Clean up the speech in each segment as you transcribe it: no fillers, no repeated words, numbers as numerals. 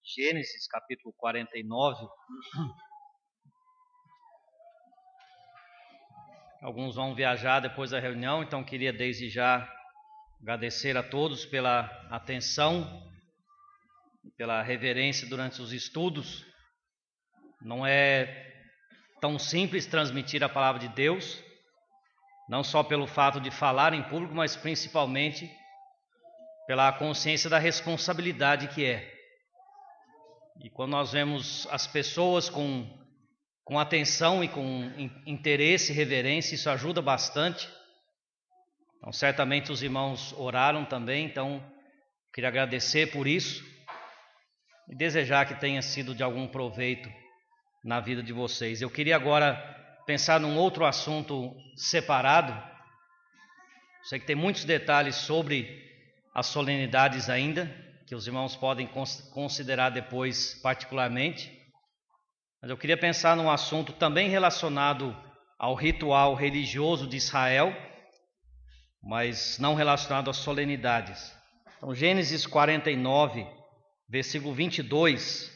Gênesis, capítulo 49. Alguns vão viajar depois da reunião, então queria desde já agradecer a todos pela atenção, pela reverência durante os estudos. Não é tão simples transmitir a palavra de Deus, não só pelo fato de falar em público, mas principalmente pela consciência da responsabilidade que é. E quando nós vemos as pessoas com atenção e com interesse e reverência, isso ajuda bastante. Então, certamente os irmãos oraram também, então queria agradecer por isso e desejar que tenha sido de algum proveito na vida de vocês. Eu queria agora pensar num outro assunto separado. Sei que tem muitos detalhes sobre as solenidades ainda, que os irmãos podem considerar depois particularmente. Mas eu queria pensar num assunto também relacionado ao ritual religioso de Israel, mas não relacionado às solenidades. Então, Gênesis 49, versículo 22.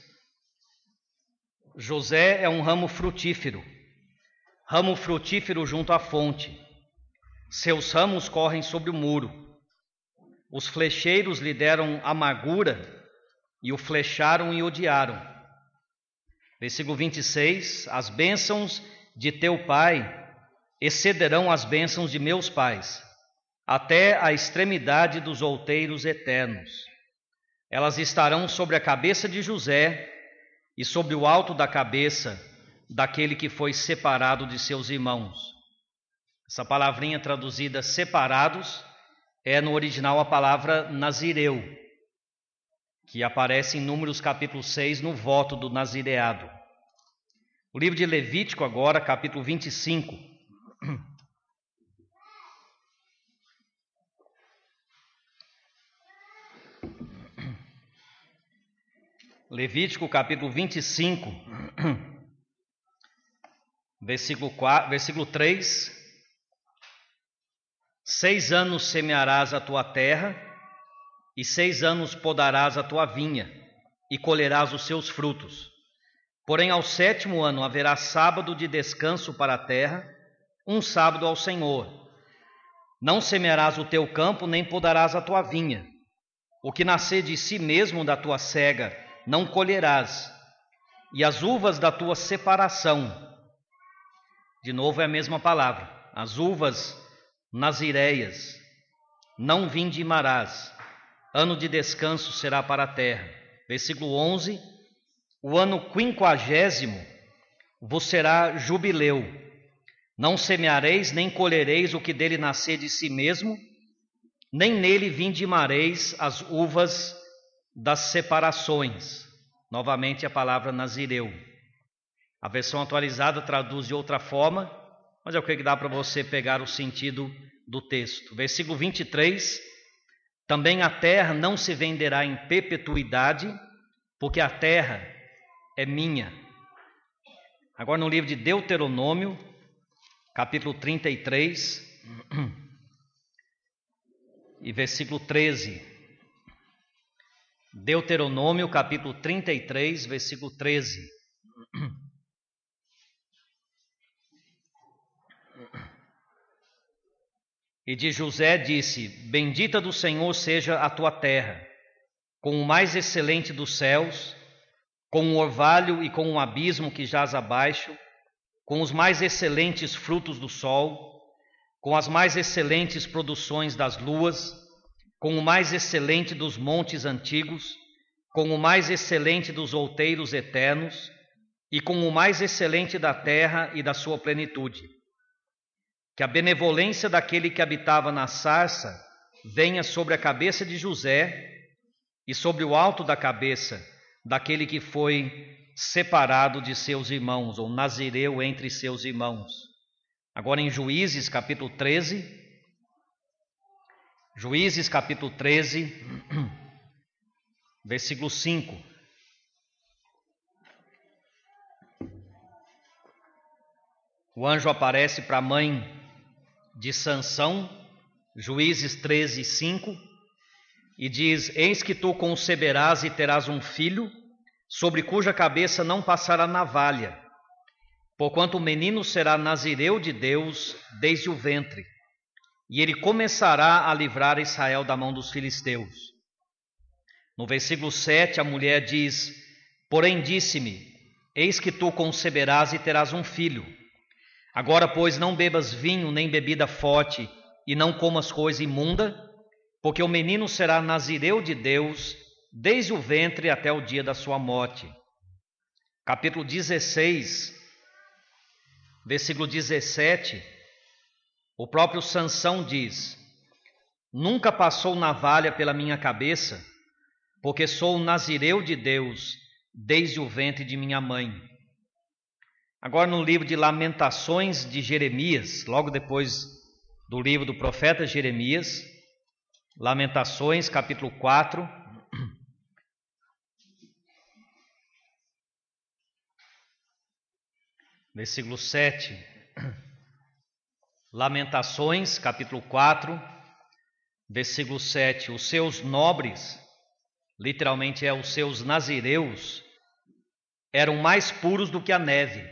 José é um ramo frutífero junto à fonte. Seus ramos correm sobre o muro. Os flecheiros lhe deram amargura e o flecharam e odiaram. Versículo 26. As bênçãos de teu pai excederão as bênçãos de meus pais, até a extremidade dos outeiros eternos. Elas estarão sobre a cabeça de José e sobre o alto da cabeça daquele que foi separado de seus irmãos. Essa palavrinha traduzida separados é no original a palavra nazireu, que aparece em Números capítulo 6 no voto do nazireado. O livro de Levítico agora, capítulo 25. Levítico capítulo 25, versículo 3. 6 anos semearás a tua terra, e 6 anos podarás a tua vinha, e colherás os seus frutos. Porém, ao 7º ano haverá sábado de descanso para a terra, um sábado ao Senhor. Não semearás o teu campo, nem podarás a tua vinha. O que nascer de si mesmo da tua cega, não colherás, e as uvas da tua separação. De novo é a mesma palavra, as uvas nazireias, não vindimarás, ano de descanso será para a terra. Versículo 11, o ano 50º vos será jubileu, não semeareis nem colhereis o que dele nascer de si mesmo, nem nele vindimareis as uvas das separações. Novamente a palavra nazireu. A versão atualizada traduz de outra forma, mas eu creio que dá para você pegar o sentido do texto. Versículo 23. Também a terra não se venderá em perpetuidade, porque a terra é minha. Agora no livro de Deuteronômio, capítulo 33, e versículo 13. Deuteronômio, capítulo 33, versículo 13. E de José disse: bendita do Senhor seja a tua terra, com o mais excelente dos céus, com o orvalho e com o abismo que jaz abaixo, com os mais excelentes frutos do sol, com as mais excelentes produções das luas, com o mais excelente dos montes antigos, com o mais excelente dos outeiros eternos, e com o mais excelente da terra e da sua plenitude. Que a benevolência daquele que habitava na sarça venha sobre a cabeça de José e sobre o alto da cabeça daquele que foi separado de seus irmãos, ou nazireu entre seus irmãos. Agora em Juízes capítulo 13, versículo 5. O anjo aparece para a mãe de Sansão, Juízes 13, 5, e diz: eis que tu conceberás e terás um filho, sobre cuja cabeça não passará navalha, porquanto o menino será nazireu de Deus desde o ventre, e ele começará a livrar Israel da mão dos filisteus. No versículo 7, a mulher diz: porém disse-me, eis que tu conceberás e terás um filho. Agora, pois, não bebas vinho nem bebida forte, e não comas coisa imunda, porque o menino será nazireu de Deus desde o ventre até o dia da sua morte. Capítulo 16, versículo 17, o próprio Sansão diz: nunca passou navalha pela minha cabeça, porque sou nazireu de Deus desde o ventre de minha mãe. Agora, no livro de Lamentações de Jeremias, logo depois do livro do profeta Jeremias, Lamentações, capítulo 4, versículo 7. Lamentações, capítulo 4, versículo 7. Os seus nobres, literalmente os seus nazireus, eram mais puros do que a neve,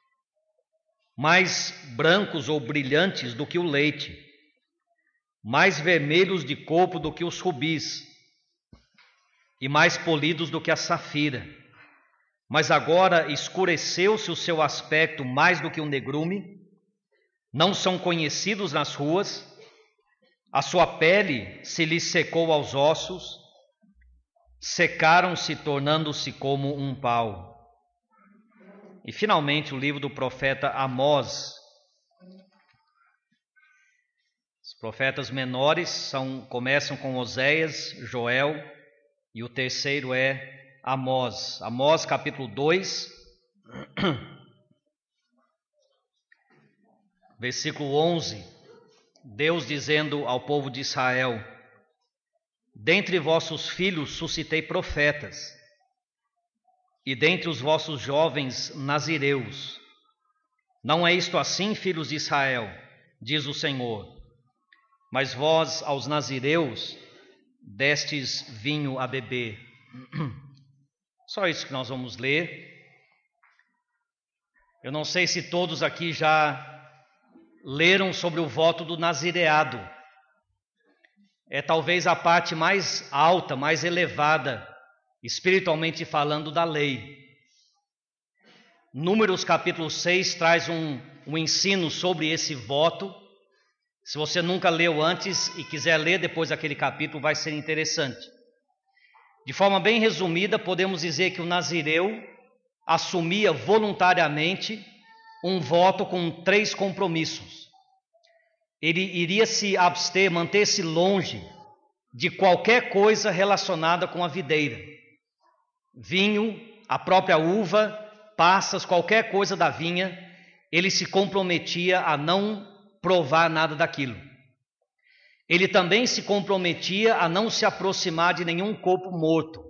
mais brancos ou brilhantes do que o leite, mais vermelhos de corpo do que os rubis, e mais polidos do que a safira. Mas agora escureceu-se o seu aspecto mais do que um negrume, não são conhecidos nas ruas, a sua pele se lhes secou aos ossos, secaram-se, tornando-se como um pau. E finalmente o livro do profeta Amós. Os profetas menores começam com Oséias, Joel, e o terceiro é Amós. Amós capítulo 2, versículo 11, Deus dizendo ao povo de Israel: dentre vossos filhos suscitei profetas, e dentre os vossos jovens nazireus. Não é isto assim, filhos de Israel, diz o Senhor, mas vós aos nazireus destes vinho a beber. Só isso que nós vamos ler. Eu não sei se todos aqui já leram sobre o voto do nazireado. É talvez a parte mais alta, mais elevada, espiritualmente falando, da lei. Números capítulo 6 traz um ensino sobre esse voto. Se você nunca leu antes e quiser ler depois daquele capítulo, vai ser interessante. De forma bem resumida, podemos dizer que o nazireu assumia voluntariamente um voto com 3 compromissos. Ele iria se abster, manter-se longe de qualquer coisa relacionada com a videira. Vinho, a própria uva, passas, qualquer coisa da vinha, ele se comprometia a não provar nada daquilo. Ele também se comprometia a não se aproximar de nenhum corpo morto.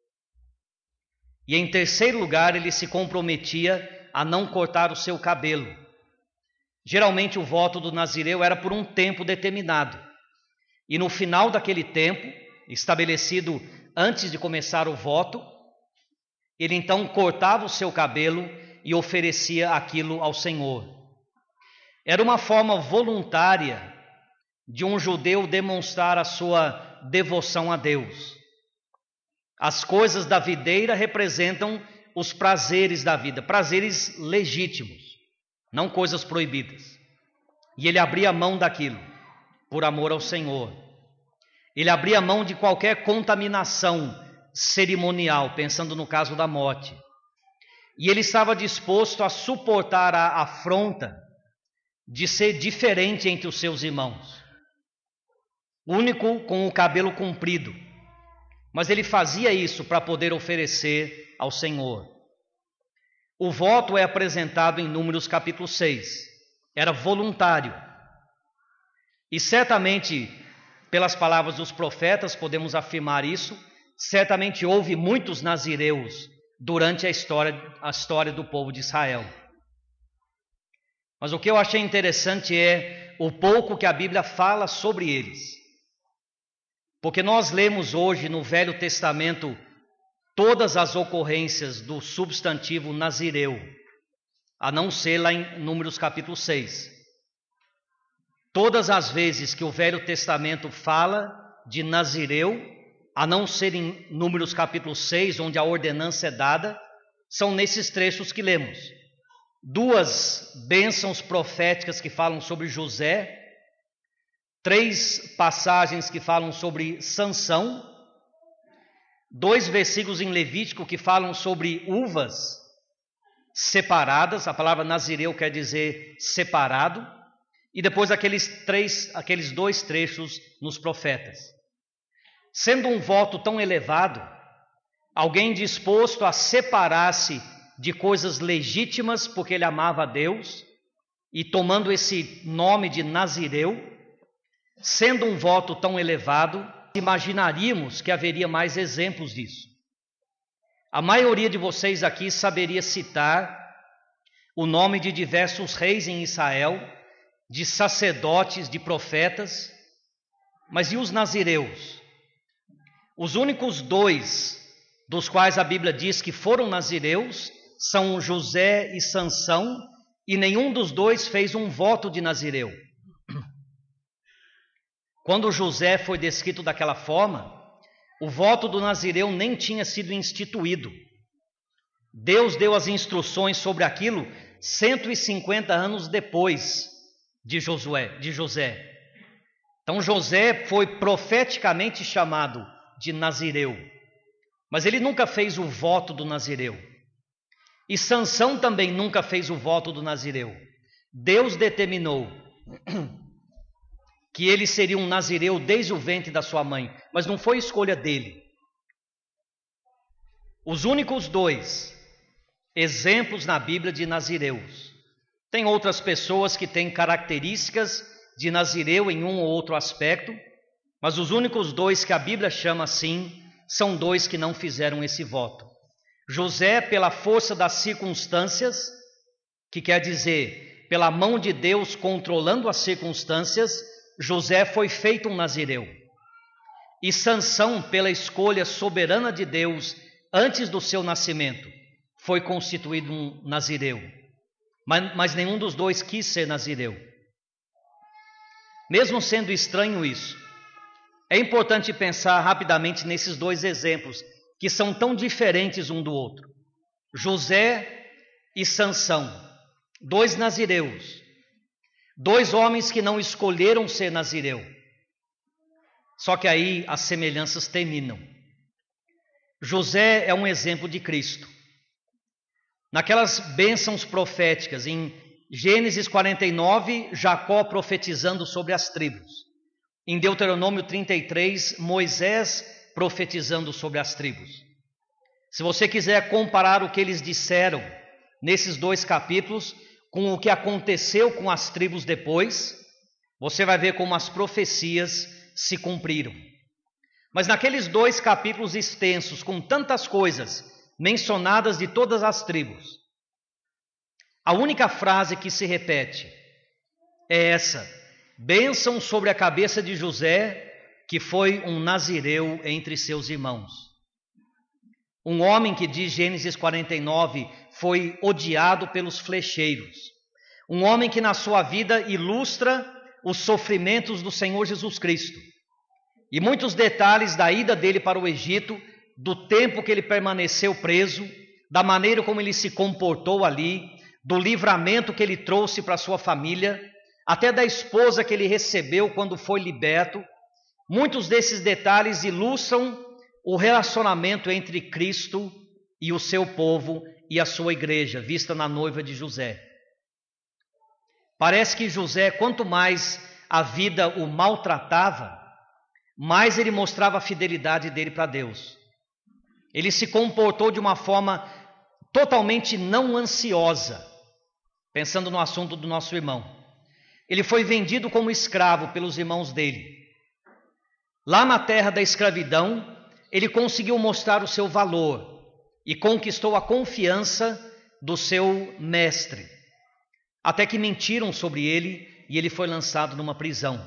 E em terceiro lugar, ele se comprometia a não cortar o seu cabelo. Geralmente o voto do nazireu era por um tempo determinado. E no final daquele tempo, estabelecido antes de começar o voto, ele então cortava o seu cabelo e oferecia aquilo ao Senhor. Era uma forma voluntária de um judeu demonstrar a sua devoção a Deus. As coisas da videira representam os prazeres da vida, prazeres legítimos, não coisas proibidas. E ele abria mão daquilo, por amor ao Senhor. Ele abria mão de qualquer contaminação cerimonial, pensando no caso da morte. E ele estava disposto a suportar a afronta de ser diferente entre os seus irmãos, único com o cabelo comprido. Mas ele fazia isso para poder oferecer ao Senhor. O voto é apresentado em Números capítulo 6. Era voluntário. E certamente, pelas palavras dos profetas, podemos afirmar isso, certamente houve muitos nazireus durante a história do povo de Israel. Mas o que eu achei interessante é o pouco que a Bíblia fala sobre eles. Porque nós lemos hoje no Velho Testamento todas as ocorrências do substantivo nazireu, a não ser lá em Números capítulo 6. Todas as vezes que o Velho Testamento fala de nazireu, a não ser em Números capítulo 6, onde a ordenança é dada, são nesses trechos que lemos. 2 bênçãos proféticas que falam sobre José, 3 passagens que falam sobre Sansão, 2 versículos em Levítico que falam sobre uvas separadas, a palavra nazireu quer dizer separado, e depois aqueles 2 trechos nos profetas. Sendo um voto tão elevado, alguém disposto a separar-se de coisas legítimas porque ele amava a Deus, e tomando esse nome de nazireu, sendo um voto tão elevado, imaginaríamos que haveria mais exemplos disso. A maioria de vocês aqui saberia citar o nome de diversos reis em Israel, de sacerdotes, de profetas, mas e os nazireus? Os únicos 2 dos quais a Bíblia diz que foram nazireus são José e Sansão, e nenhum dos 2 fez um voto de nazireu. Quando José foi descrito daquela forma, o voto do nazireu nem tinha sido instituído. Deus deu as instruções sobre aquilo 150 anos depois de José. Então José foi profeticamente chamado de nazireu, mas ele nunca fez o voto do nazireu. E Sansão também nunca fez o voto do nazireu. Deus determinou que ele seria um nazireu desde o ventre da sua mãe, mas não foi escolha dele. Os únicos 2 exemplos na Bíblia de nazireus. Tem outras pessoas que têm características de nazireu em um ou outro aspecto, mas os únicos 2 que a Bíblia chama assim, são 2 que não fizeram esse voto. José, pela força das circunstâncias, que quer dizer, pela mão de Deus controlando as circunstâncias, José foi feito um nazireu. E Sansão, pela escolha soberana de Deus, antes do seu nascimento, foi constituído um nazireu. Mas nenhum dos 2 quis ser nazireu. Mesmo sendo estranho isso, é importante pensar rapidamente nesses 2 exemplos, que são tão diferentes um do outro. José e Sansão, 2 nazireus, 2 homens que não escolheram ser nazireu. Só que aí as semelhanças terminam. José é um exemplo de Cristo. Naquelas bênçãos proféticas, em Gênesis 49, Jacó profetizando sobre as tribos. Em Deuteronômio 33, Moisés profetizando sobre as tribos. Se você quiser comparar o que eles disseram nesses 2 capítulos com o que aconteceu com as tribos depois, você vai ver como as profecias se cumpriram. Mas naqueles 2 capítulos extensos, com tantas coisas mencionadas de todas as tribos, a única frase que se repete é essa: bênção sobre a cabeça de José, que foi um nazireu entre seus irmãos. Um homem que, diz Gênesis 49, foi odiado pelos flecheiros. Um homem que na sua vida ilustra os sofrimentos do Senhor Jesus Cristo. E muitos detalhes da ida dele para o Egito, do tempo que ele permaneceu preso, da maneira como ele se comportou ali, do livramento que ele trouxe para sua família, até da esposa que ele recebeu quando foi liberto. Muitos desses detalhes ilustram o relacionamento entre Cristo e o seu povo e a sua igreja, vista na noiva de José. Parece que José, quanto mais a vida o maltratava, mais ele mostrava a fidelidade dele para Deus. Ele se comportou de uma forma totalmente não ansiosa, pensando no assunto do nosso irmão. Ele foi vendido como escravo pelos irmãos dele. Lá na terra da escravidão, ele conseguiu mostrar o seu valor e conquistou a confiança do seu mestre, até que mentiram sobre ele e ele foi lançado numa prisão.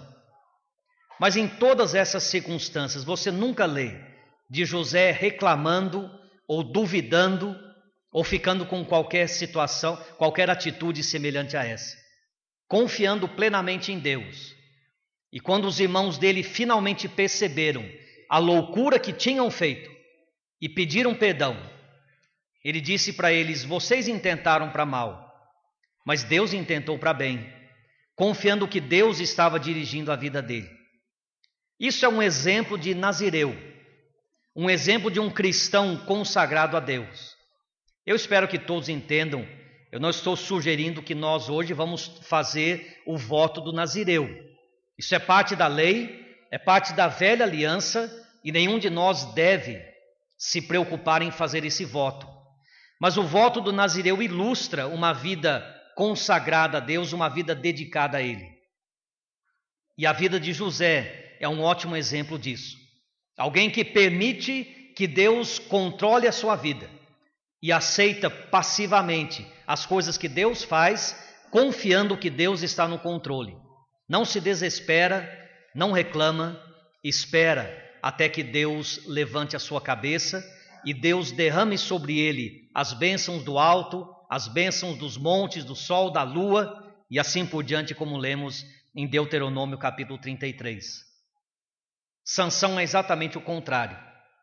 Mas em todas essas circunstâncias, você nunca lê de José reclamando ou duvidando, ou ficando com qualquer situação, qualquer atitude semelhante a essa. Confiando plenamente em Deus. E quando os irmãos dele finalmente perceberam a loucura que tinham feito e pediram perdão, ele disse para eles: vocês intentaram para mal, mas Deus intentou para bem, confiando que Deus estava dirigindo a vida dele. Isso é um exemplo de nazireu, um exemplo de um cristão consagrado a Deus. Eu espero que todos entendam, eu não estou sugerindo que nós hoje vamos fazer o voto do nazireu. Isso é parte da lei, é parte da velha aliança e nenhum de nós deve se preocupar em fazer esse voto. Mas o voto do nazireu ilustra uma vida consagrada a Deus, uma vida dedicada a Ele. E a vida de José é um ótimo exemplo disso. Alguém que permite que Deus controle a sua vida e aceita passivamente as coisas que Deus faz, confiando que Deus está no controle. Não se desespera, não reclama, espera até que Deus levante a sua cabeça e Deus derrame sobre ele as bênçãos do alto, as bênçãos dos montes, do sol, da lua e assim por diante, como lemos em Deuteronômio capítulo 33. Sansão é exatamente o contrário.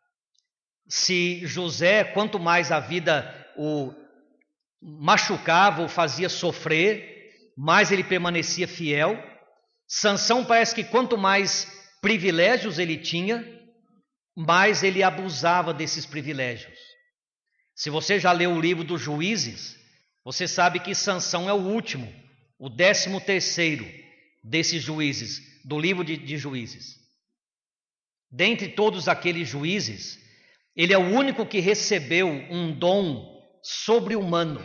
Se José, quanto mais a vida o machucava, o fazia sofrer, mais ele permanecia fiel. Sansão parece que quanto mais privilégios ele tinha, mais ele abusava desses privilégios. Se você já leu o livro dos Juízes, você sabe que Sansão é o último, o 13º desses juízes, do livro de Juízes. Dentre todos aqueles juízes, ele é o único que recebeu um dom sobre-humano.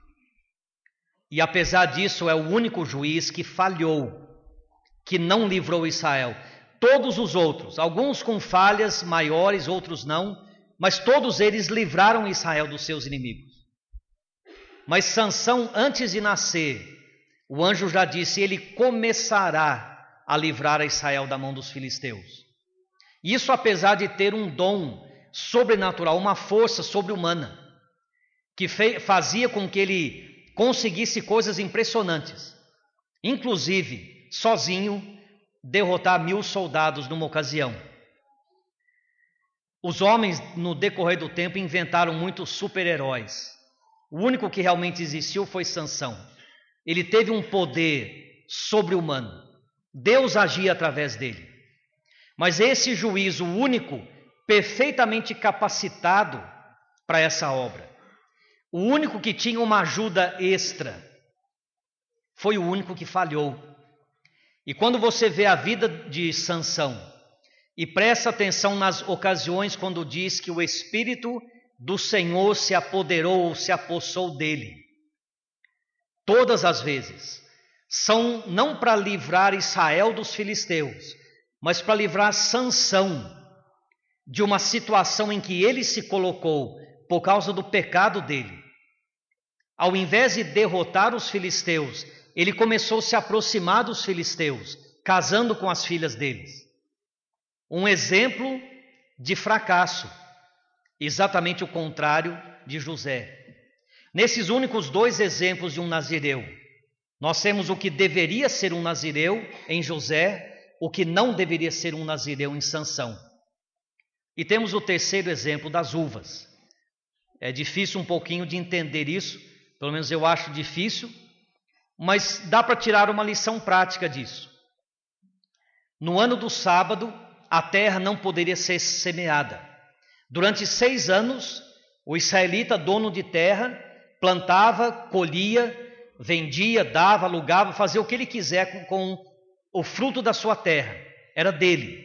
E apesar disso, é o único juiz que falhou, que não livrou Israel. Todos os outros, alguns com falhas maiores, outros não, mas todos eles livraram Israel dos seus inimigos. Mas Sansão, antes de nascer, o anjo já disse, ele começará a livrar a Israel da mão dos filisteus. Isso apesar de ter um dom sobrenatural, uma força sobre-humana, que fazia com que ele conseguisse coisas impressionantes. Inclusive, sozinho, derrotar 1000 soldados numa ocasião. Os homens, no decorrer do tempo, inventaram muitos super-heróis. O único que realmente existiu foi Sansão. Ele teve um poder sobre-humano. Deus agia através dele. Mas esse juiz, o único, perfeitamente capacitado para essa obra, o único que tinha uma ajuda extra, foi o único que falhou. E quando você vê a vida de Sansão e presta atenção nas ocasiões quando diz que o Espírito do Senhor se apoderou ou se apossou dele, todas as vezes são não para livrar Israel dos filisteus, mas para livrar Sansão de uma situação em que ele se colocou por causa do pecado dele. Ao invés de derrotar os filisteus, ele começou a se aproximar dos filisteus, casando com as filhas deles. Um exemplo de fracasso, exatamente o contrário de José. Nesses únicos 2 exemplos de um nazireu, nós temos o que deveria ser um nazireu em José, o que não deveria ser um nazireu em Sansão. E temos o 3º exemplo das uvas. É difícil um pouquinho de entender isso, pelo menos eu acho difícil, mas dá para tirar uma lição prática disso. No ano do sábado, a terra não poderia ser semeada. Durante 6 anos, o israelita, dono de terra, plantava, colhia, vendia, dava, alugava, fazia o que ele quiser com o fruto da sua terra. Era dele.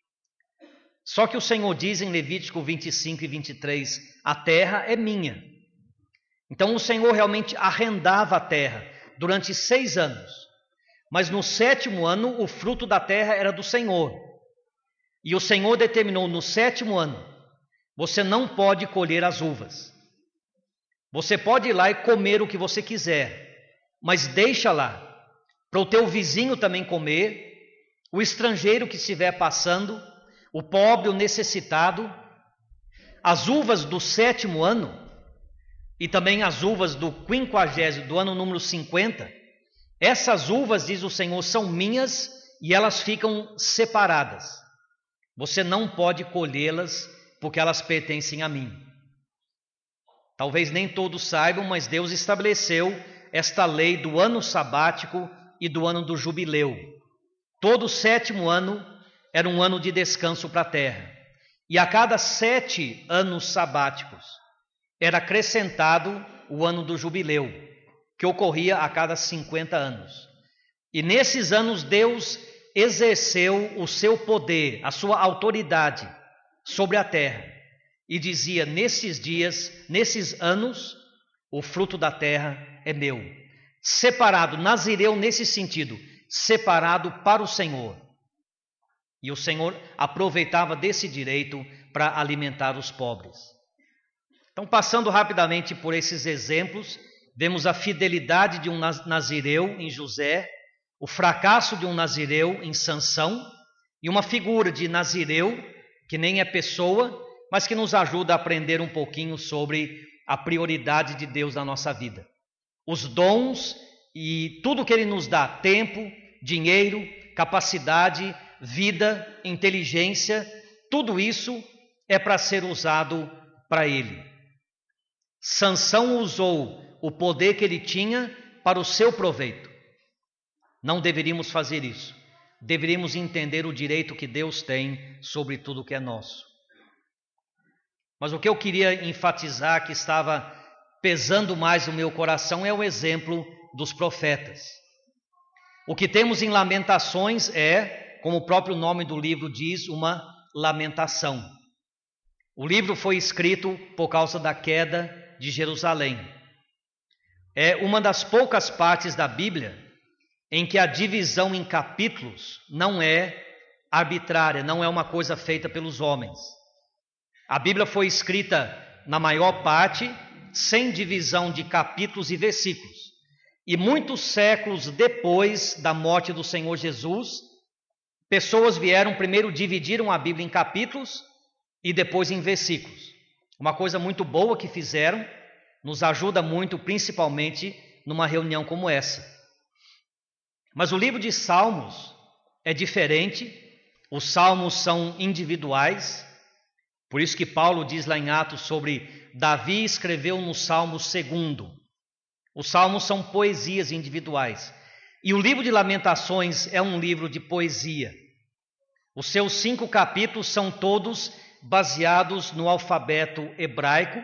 Só que o Senhor diz em Levítico 25 e 23, a terra é minha. Então o Senhor realmente arrendava a terra durante 6 anos. Mas no 7º ano, o fruto da terra era do Senhor. E o Senhor determinou no 7º ano, você não pode colher as uvas. Você pode ir lá e comer o que você quiser, mas deixa lá, para o teu vizinho também comer, o estrangeiro que estiver passando, o pobre, o necessitado, as uvas do 7º ano e também as uvas do 50º, do ano número 50, essas uvas, diz o Senhor, são minhas e elas ficam separadas. Você não pode colhê-las porque elas pertencem a mim. Talvez nem todos saibam, mas Deus estabeleceu esta lei do ano sabático e do ano do jubileu. Todo 7º ano era um ano de descanso para a terra. E a cada 7 anos sabáticos era acrescentado o ano do jubileu, que ocorria a cada 50 anos. E nesses anos Deus exerceu o seu poder, a sua autoridade sobre a terra. E dizia, nesses dias, nesses anos, o fruto da terra é meu. Separado, nazireu nesse sentido, separado para o Senhor. E o Senhor aproveitava desse direito para alimentar os pobres. Então, passando rapidamente por esses exemplos, vemos a fidelidade de um nazireu em José, o fracasso de um nazireu em Sansão, e uma figura de nazireu, que nem é pessoa, mas que nos ajuda a aprender um pouquinho sobre a prioridade de Deus na nossa vida. Os dons e tudo que Ele nos dá, tempo, dinheiro, capacidade, vida, inteligência, tudo isso é para ser usado para Ele. Sansão usou o poder que ele tinha para o seu proveito. Não deveríamos fazer isso. Deveríamos entender o direito que Deus tem sobre tudo que é nosso. Mas o que eu queria enfatizar, que estava pesando mais no meu coração, é o exemplo dos profetas. O que temos em Lamentações é, como o próprio nome do livro diz, uma lamentação. O livro foi escrito por causa da queda de Jerusalém. É uma das poucas partes da Bíblia em que a divisão em capítulos não é arbitrária, não é uma coisa feita pelos homens. A Bíblia foi escrita, na maior parte, sem divisão de capítulos e versículos. E muitos séculos depois da morte do Senhor Jesus, pessoas vieram, primeiro dividiram a Bíblia em capítulos e depois em versículos. Uma coisa muito boa que fizeram, nos ajuda muito, principalmente numa reunião como essa. Mas o livro de Salmos é diferente, os salmos são individuais, por isso que Paulo diz lá em Atos sobre Davi escreveu no Salmo 2. Os salmos são poesias individuais. E o livro de Lamentações é um livro de poesia. Os seus 5 capítulos são todos baseados no alfabeto hebraico.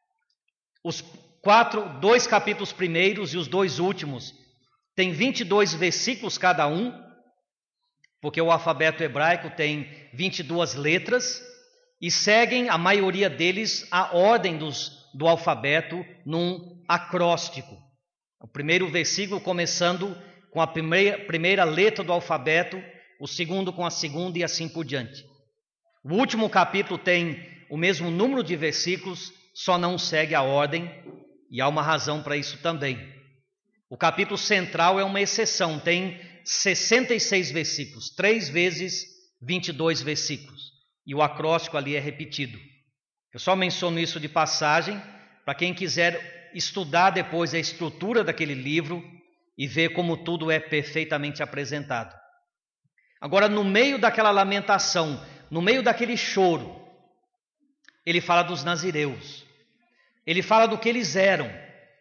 Os 2 capítulos primeiros e os 2 últimos têm 22 versículos cada um, porque o alfabeto hebraico tem 22 letras, e seguem, a maioria deles, a ordem do alfabeto num acróstico. O primeiro versículo começando com a primeira letra do alfabeto, o segundo com a segunda e assim por diante. O último capítulo tem o mesmo número de versículos, só não segue a ordem, e há uma razão para isso também. O capítulo central é uma exceção, tem 66 versículos, 3 vezes 22 versículos. E o acróstico ali é repetido. Eu só menciono isso de passagem, para quem quiser estudar depois a estrutura daquele livro e ver como tudo é perfeitamente apresentado. Agora, no meio daquela lamentação, no meio daquele choro, ele fala dos nazireus. Ele fala do que eles eram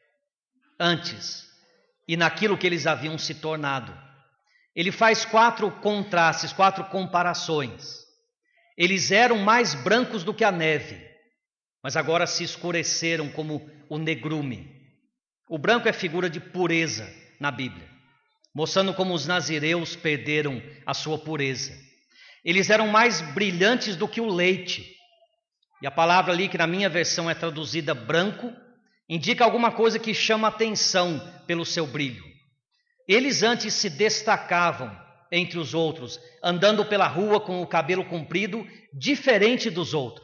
antes e naquilo que eles haviam se tornado. Ele faz 4 contrastes, 4 comparações. Eles eram mais brancos do que a neve, mas agora se escureceram como o negrume. O branco é figura de pureza na Bíblia, mostrando como os nazireus perderam a sua pureza. Eles eram mais brilhantes do que o leite. E a palavra ali, que na minha versão é traduzida branco, indica alguma coisa que chama atenção pelo seu brilho. Eles antes se destacavam entre os outros, andando pela rua com o cabelo comprido, diferente dos outros.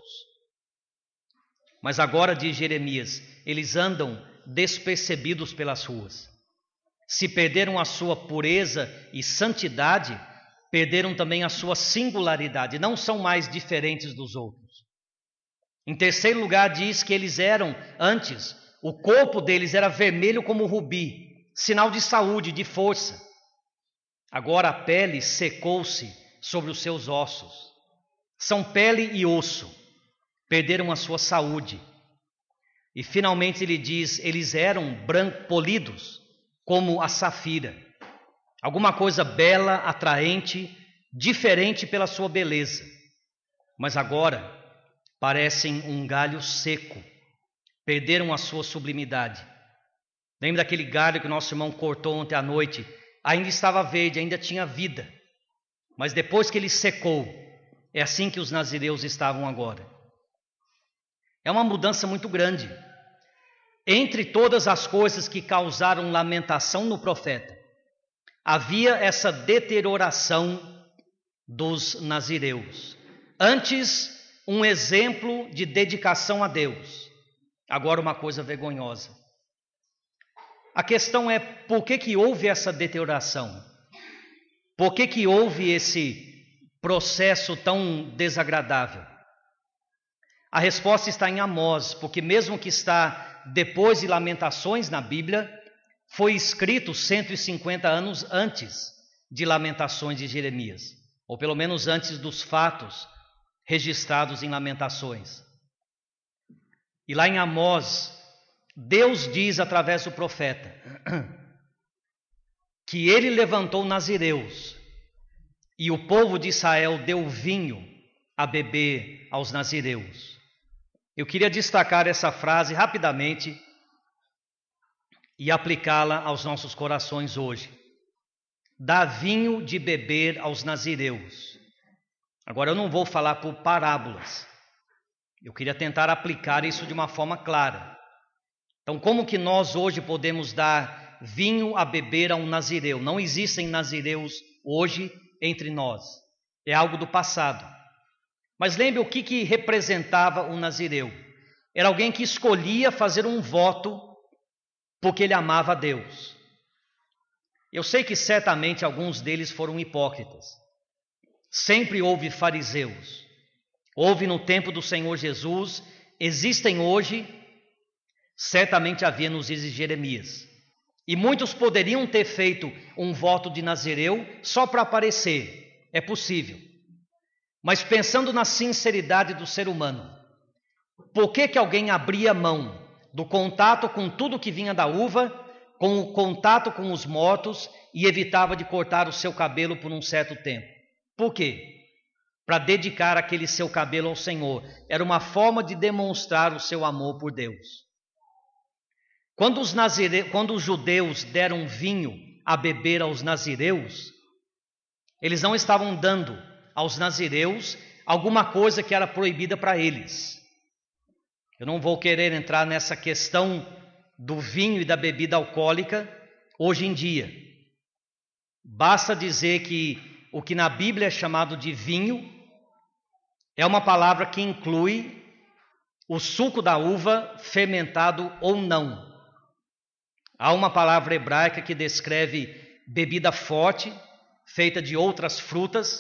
Mas agora, diz Jeremias, eles andam despercebidos pelas ruas. Se perderam a sua pureza e santidade, perderam também a sua singularidade, não são mais diferentes dos outros. Em terceiro lugar, diz que eles eram, antes, o corpo deles era vermelho como rubi, sinal de saúde, de força. Agora a pele secou-se sobre os seus ossos. São pele e osso, perderam a sua saúde. E finalmente ele diz, eles eram polidos, como a safira. Alguma coisa bela, atraente, diferente pela sua beleza. Mas agora parecem um galho seco, perderam a sua sublimidade. Lembra daquele galho que nosso irmão cortou ontem à noite? Ainda estava verde, ainda tinha vida. Mas depois que ele secou, é assim que os nazireus estavam agora. É uma mudança muito grande. Entre todas as coisas que causaram lamentação no profeta, havia essa deterioração dos nazireus. Antes, um exemplo de dedicação a Deus. Agora, uma coisa vergonhosa. A questão é, por que houve essa deterioração? Por que houve esse processo tão desagradável? A resposta está em Amós, porque mesmo que está depois de Lamentações na Bíblia, foi escrito 150 anos antes de Lamentações de Jeremias, ou pelo menos antes dos fatos registrados em Lamentações. E lá em Amós, Deus diz através do profeta que ele levantou nazireus e o povo de Israel deu vinho a beber aos nazireus. Eu queria destacar essa frase rapidamente e aplicá-la aos nossos corações hoje. Dá vinho de beber aos nazireus. Agora eu não vou falar por parábolas. Eu queria tentar aplicar isso de uma forma clara. Então, como que nós hoje podemos dar vinho a beber a um nazireu? Não existem nazireus hoje entre nós. É algo do passado. Mas lembre o que representava o nazireu. Era alguém que escolhia fazer um voto porque ele amava a Deus. Eu sei que certamente alguns deles foram hipócritas. Sempre houve fariseus. Houve no tempo do Senhor Jesus, existem hoje, certamente havia nos dias de Jeremias. E muitos poderiam ter feito um voto de nazireu só para aparecer. É possível. Mas pensando na sinceridade do ser humano, por que alguém abria mão do contato com tudo que vinha da uva, com o contato com os mortos e evitava de cortar o seu cabelo por um certo tempo? Por quê? Para dedicar aquele seu cabelo ao Senhor. Era uma forma de demonstrar o seu amor por Deus. Quando os judeus deram vinho a beber aos nazireus, eles não estavam dando aos nazireus alguma coisa que era proibida para eles. Eu não vou querer entrar nessa questão do vinho e da bebida alcoólica hoje em dia. Basta dizer que o que na Bíblia é chamado de vinho é uma palavra que inclui o suco da uva fermentado ou não. Há uma palavra hebraica que descreve bebida forte, feita de outras frutas,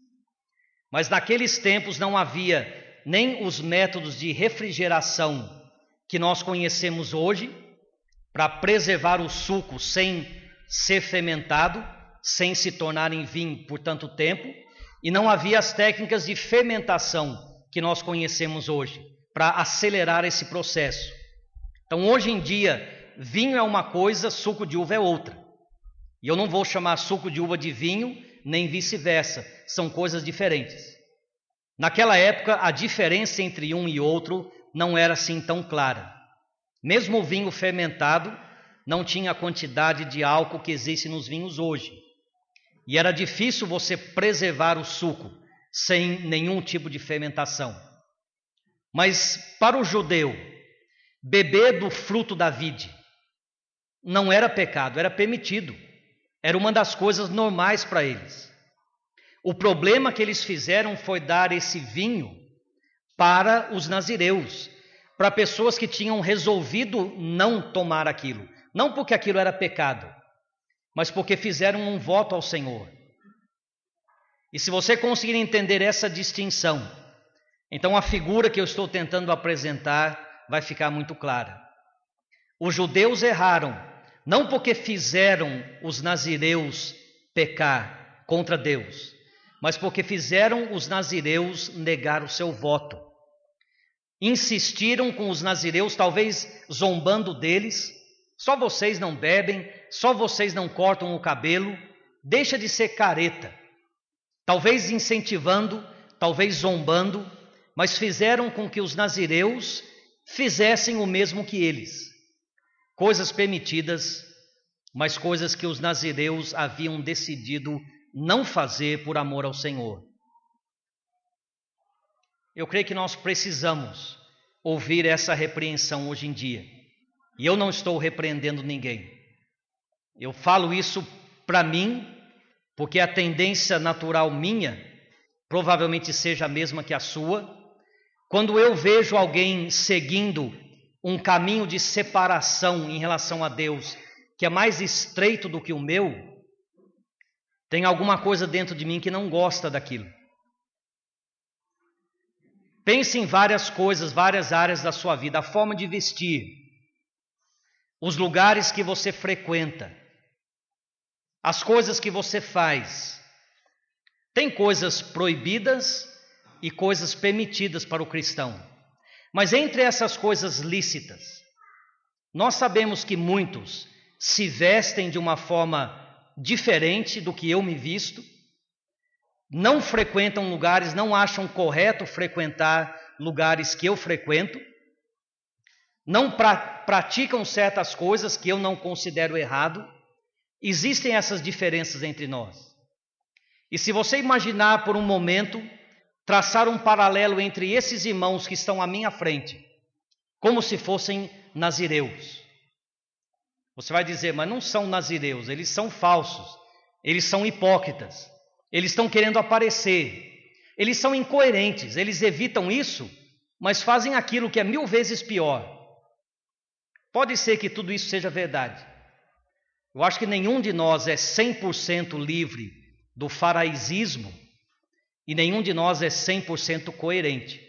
mas naqueles tempos não havia nem os métodos de refrigeração que nós conhecemos hoje, para preservar o suco sem ser fermentado, sem se tornar em vinho por tanto tempo, e não havia as técnicas de fermentação que nós conhecemos hoje, para acelerar esse processo. Então hoje em dia, vinho é uma coisa, suco de uva é outra. E eu não vou chamar suco de uva de vinho, nem vice-versa, são coisas diferentes. Naquela época, a diferença entre um e outro não era assim tão clara. Mesmo o vinho fermentado não tinha a quantidade de álcool que existe nos vinhos hoje. E era difícil você preservar o suco sem nenhum tipo de fermentação. Mas para o judeu, beber do fruto da vide não era pecado, era permitido. Era uma das coisas normais para eles. O problema que eles fizeram foi dar esse vinho para os nazireus, para pessoas que tinham resolvido não tomar aquilo. Não porque aquilo era pecado, mas porque fizeram um voto ao Senhor. E se você conseguir entender essa distinção, Então a figura que eu estou tentando apresentar vai ficar muito clara. Os judeus erraram, não porque fizeram os nazireus pecar contra Deus, mas porque fizeram os nazireus negar o seu voto. Insistiram com os nazireus, talvez zombando deles: só vocês não bebem, só vocês não cortam o cabelo, deixa de ser careta. Talvez incentivando, talvez zombando, mas fizeram com que os nazireus fizessem o mesmo que eles. Coisas permitidas, mas coisas que os nazireus haviam decidido não fazer por amor ao Senhor. Eu creio que nós precisamos ouvir essa repreensão hoje em dia. E eu não estou repreendendo ninguém. Eu falo isso para mim, porque a tendência natural minha provavelmente seja a mesma que a sua. Quando eu vejo alguém seguindo um caminho de separação em relação a Deus, que é mais estreito do que o meu, tem alguma coisa dentro de mim que não gosta daquilo. Pense em várias coisas, várias áreas da sua vida: a forma de vestir, os lugares que você frequenta, as coisas que você faz. Tem coisas proibidas e coisas permitidas para o cristão. Mas entre essas coisas lícitas, nós sabemos que muitos se vestem de uma forma diferente do que eu me visto, não frequentam lugares, não acham correto frequentar lugares que eu frequento, não praticam certas coisas que eu não considero errado. Existem essas diferenças entre nós. E se você imaginar por um momento, traçar um paralelo entre esses irmãos que estão à minha frente, como se fossem nazireus. Você vai dizer: mas não são nazireus, eles são falsos, eles são hipócritas, eles estão querendo aparecer, eles são incoerentes, eles evitam isso, mas fazem aquilo que é 1000 vezes pior. Pode ser que tudo isso seja verdade. Eu acho que nenhum de nós é 100% livre do faraizismo e nenhum de nós é 100% coerente.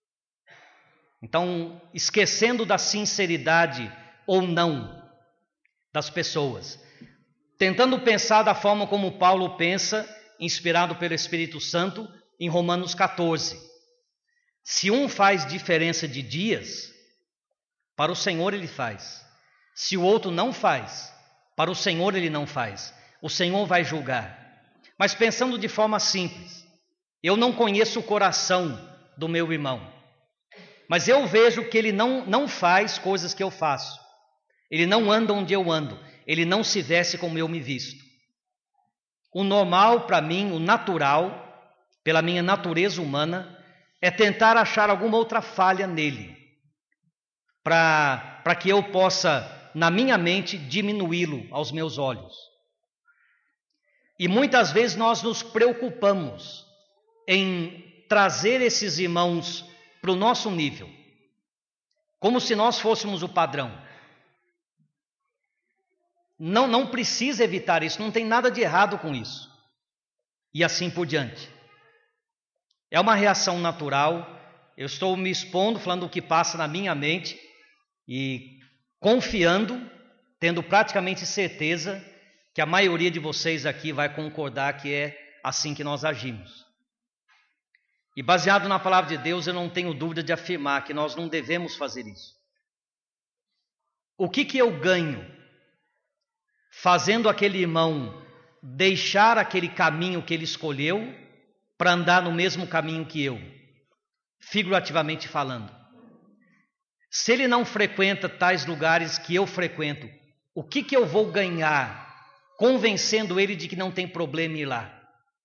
Então, esquecendo da sinceridade ou não das pessoas, tentando pensar da forma como Paulo pensa, inspirado pelo Espírito Santo, em Romanos 14. Se um faz diferença de dias, para o Senhor ele faz. Se o outro não faz, para o Senhor ele não faz. O Senhor vai julgar. Mas pensando de forma simples, eu não conheço o coração do meu irmão, mas eu vejo que ele não faz coisas que eu faço. Ele não anda onde eu ando. Ele não se veste como eu me visto. O normal para mim, o natural, pela minha natureza humana, é tentar achar alguma outra falha nele, para que eu possa, na minha mente, diminuí-lo aos meus olhos. E muitas vezes nós nos preocupamos em trazer esses irmãos para o nosso nível, como se nós fôssemos o padrão. Não precisa evitar isso, não tem nada de errado com isso. E assim por diante. É uma reação natural. Eu estou me expondo, falando o que passa na minha mente e confiando, tendo praticamente certeza que a maioria de vocês aqui vai concordar que é assim que nós agimos. E baseado na palavra de Deus, eu não tenho dúvida de afirmar que nós não devemos fazer isso. O que eu ganho fazendo aquele irmão deixar aquele caminho que ele escolheu para andar no mesmo caminho que eu, figurativamente falando? Se ele não frequenta tais lugares que eu frequento, o que eu vou ganhar convencendo ele de que não tem problema em ir lá?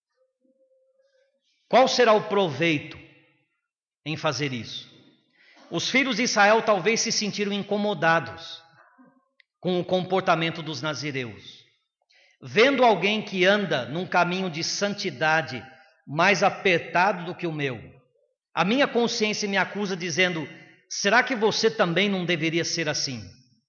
Qual será o proveito em fazer isso? Os filhos de Israel talvez se sentiram incomodados com o comportamento dos nazireus. Vendo alguém que anda num caminho de santidade mais apertado do que o meu, a minha consciência me acusa dizendo: será que você também não deveria ser assim?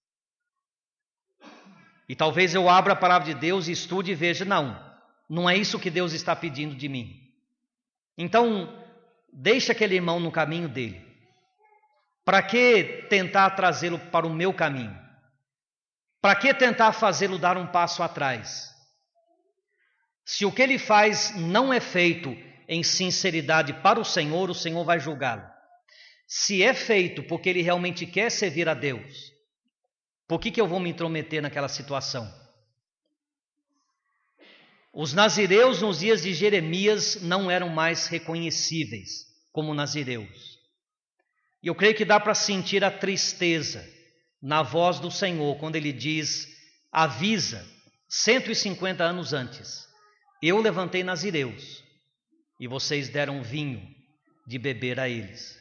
E talvez eu abra a palavra de Deus e estude e veja: não é isso que Deus está pedindo de mim. Então, Deixa aquele irmão no caminho dele. Para que tentar trazê-lo para o meu caminho? Para que tentar fazê-lo dar um passo atrás? Se o que ele faz não é feito em sinceridade para o Senhor vai julgá-lo. Se é feito porque ele realmente quer servir a Deus, por que eu vou me intrometer naquela situação? Os nazireus nos dias de Jeremias não eram mais reconhecíveis como nazireus. E eu creio que dá para sentir a tristeza na voz do Senhor quando ele diz, avisa, 150 anos antes, eu levantei nazireus e vocês deram vinho de beber a eles.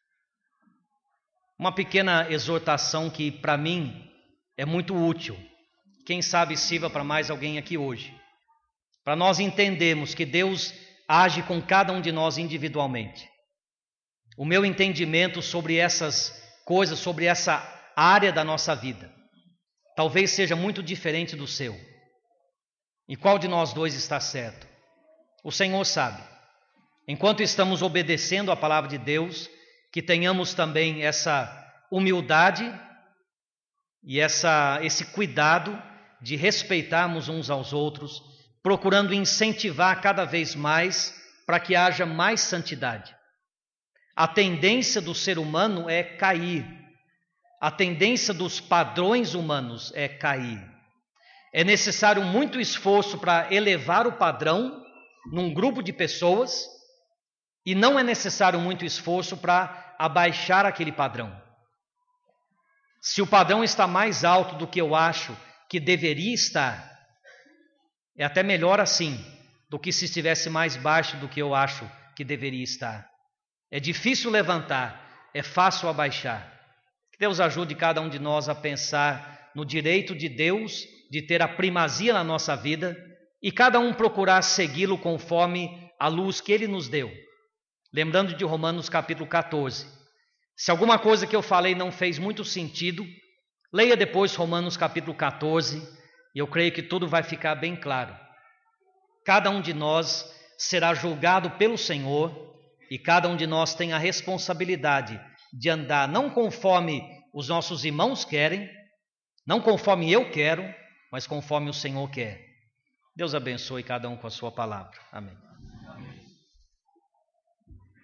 Uma pequena exortação que para mim é muito útil, quem sabe sirva para mais alguém aqui hoje, para nós entendermos que Deus age com cada um de nós individualmente. O meu entendimento sobre essas coisas, sobre essa área da nossa vida, talvez seja muito diferente do seu. E qual de nós dois está certo? O Senhor sabe. Enquanto estamos obedecendo a palavra de Deus, que tenhamos também essa humildade e esse cuidado de respeitarmos uns aos outros, procurando incentivar cada vez mais para que haja mais santidade. A tendência do ser humano é cair. A tendência dos padrões humanos é cair. É necessário muito esforço para elevar o padrão num grupo de pessoas e não é necessário muito esforço para abaixar aquele padrão. Se o padrão está mais alto do que eu acho que deveria estar, é até melhor assim do que se estivesse mais baixo do que eu acho que deveria estar. É difícil levantar, é fácil abaixar. Que Deus ajude cada um de nós a pensar no direito de Deus de ter a primazia na nossa vida e cada um procurar segui-lo conforme a luz que Ele nos deu. Lembrando de Romanos capítulo 14. Se alguma coisa que eu falei não fez muito sentido, leia depois Romanos capítulo 14 e eu creio que tudo vai ficar bem claro. Cada um de nós será julgado pelo Senhor e cada um de nós tem a responsabilidade de andar não conforme os nossos irmãos querem, não conforme eu quero, mas conforme o Senhor quer. Deus abençoe cada um com a sua palavra. Amém.